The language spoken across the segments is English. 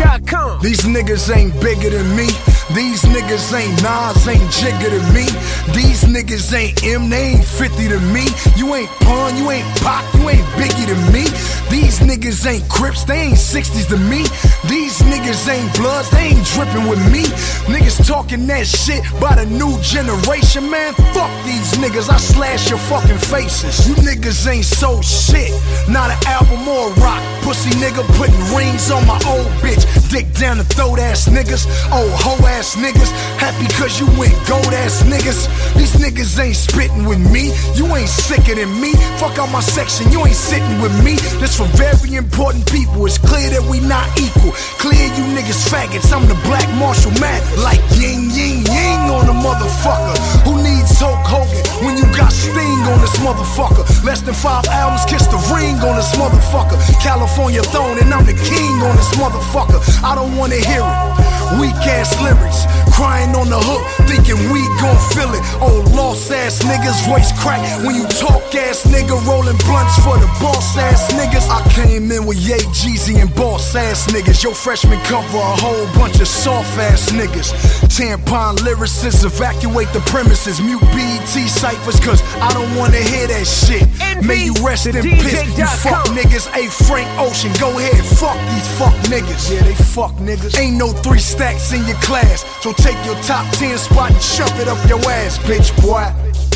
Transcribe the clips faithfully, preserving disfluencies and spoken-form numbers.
dot com. These niggas ain't bigger than me. These niggas ain't Nas, ain't Jigga to me. These niggas ain't M, they ain't fifty to me. You ain't Pun, you ain't Pac, you ain't Biggie to me. These niggas ain't Crips, they ain't sixties to me. These niggas ain't Bloods, they ain't dripping with me. Niggas talking that shit by the new generation, man. Fuck these niggas, I slash your fucking faces. You niggas ain't so shit, not an album or a rock. Pussy nigga putting rings on my old bitch. Dick down the throat ass niggas, old hoe ass niggas. Happy cause you went gold ass niggas. These niggas ain't spitting with me, you ain't sicker than me. Fuck out my section, you ain't sitting with me. This for very important people, it's clear that we not equal. Clear you niggas faggots, I'm the Black Marshall Mathers. Like yin yin yin on a motherfucker. Who needs Hulk Hogan when you got Sting on this motherfucker? Less than five albums, kiss the ring on this motherfucker. California throne and I'm the king on this motherfucker. I don't wanna hear it. Weak ass lyrics, crying on the hook, thinking we gon' feel it. Old lost ass niggas, voice crack when you talk ass nigga. Rolling blunts for the boss ass niggas. I came in with Ye, Jeezy and boss ass niggas. Your freshman cover a whole bunch of soft ass niggas. Tampon lyricists evacuate the premises. Mute B E T ciphers cause I don't wanna hear that shit. May you rest in piss, you fuck niggas. Hey Frank Ocean, go ahead, fuck these fuck niggas. Yeah, they fuck niggas. Ain't no three stacks in your class, so take your top ten spot and shove it up your ass, bitch boy.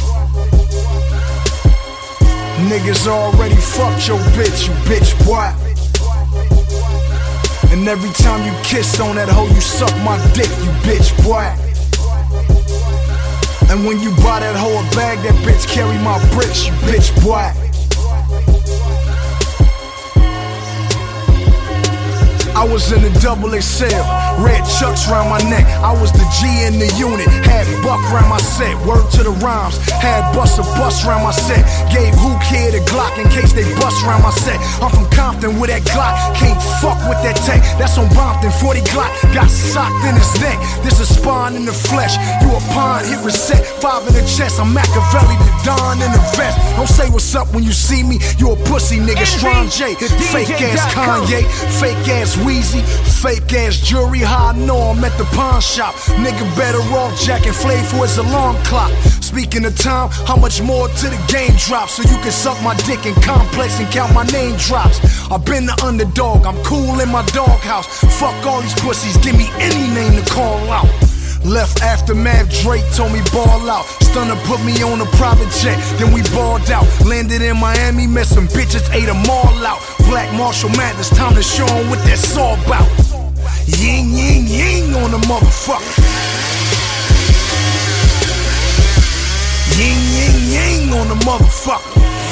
Niggas already fucked your bitch, you bitch boy. And every time you kiss on that hoe, you suck my dick, you bitch boy. And when you buy that hoe a bag, that bitch carry my bricks, you bitch boy. I was in a double X L, red chucks round my neck. I was the G in the unit, had buck round my set. Word to the rhymes, had bust a bus round my set. Gave who kid a Glock in case they bust round my set. I'm from Compton with that Glock, can't fuck with that tech. That's on Brompton, forty Glock, got socked in his neck. This is spawn in the flesh, you a pawn, hit reset. Five in the chest, I'm Machiavelli, the Don in the vest. Don't say what's up when you see me, you a pussy nigga. Strong J, fake ass Kanye, fake ass Weezy, fake ass jury. How I know I'm at the pawn shop. Nigga better off jacking Flav for his alarm clock. Speaking of time, how much more to the game drop? So you can suck my dick in complex and count my name drops. I've been the underdog, I'm cool in my doghouse. Fuck all these pussies, give me any name to call out. Left aftermath, Drake told me ball out. Stunner put me on a private jet, then we balled out. Landed in Miami, met some bitches, ate them all out. Black Marshall Mathers, time to show 'em what that's all about. Ying, ying, ying on the motherfucker. Ying, ying, ying on the motherfucker.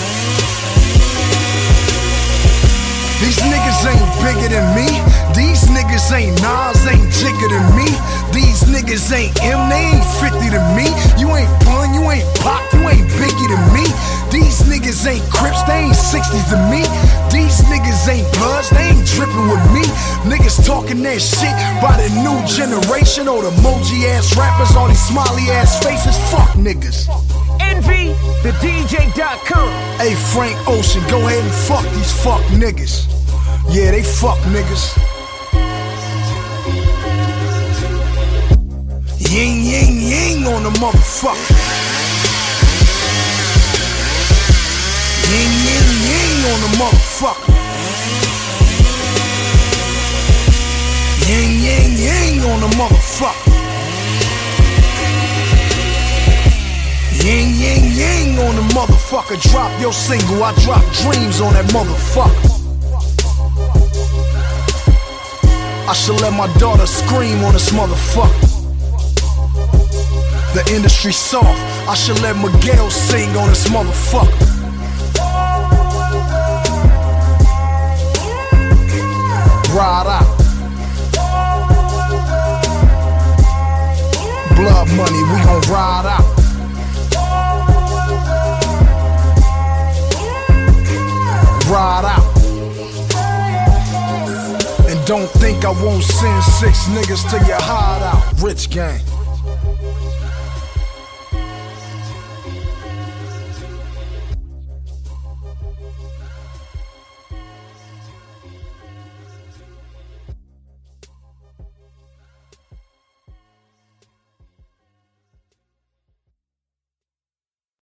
These niggas ain't bigger than me. These niggas ain't Nas, ain't Jigga than me. These niggas ain't M, they ain't fifty to me. You ain't Pun, you ain't Pac, you ain't Biggie to me. These niggas ain't Crips, they ain't sixties to me. These niggas ain't Bloods, they ain't dripping with me. Niggas talking that shit by the new generation. Or the emoji ass rappers, all these smiley ass faces. Fuck niggas. Envy the D J dot com. Hey Frank Ocean, go ahead and fuck these fuck niggas. Yeah, they fuck niggas. Ying, ying, ying on the motherfucker. Ying, ying, ying on the motherfucker. Ying, ying, ying on the motherfucker. Ying, ying, ying on the motherfucker. Drop your single, I drop dreams on that motherfucker. I should let my daughter scream on this motherfucker. The industry soft, I should let Miguel sing on this motherfucker. Ride out. Blood money, we gon' ride out. Ride out. And don't think I won't send six niggas to your hideout. Rich gang.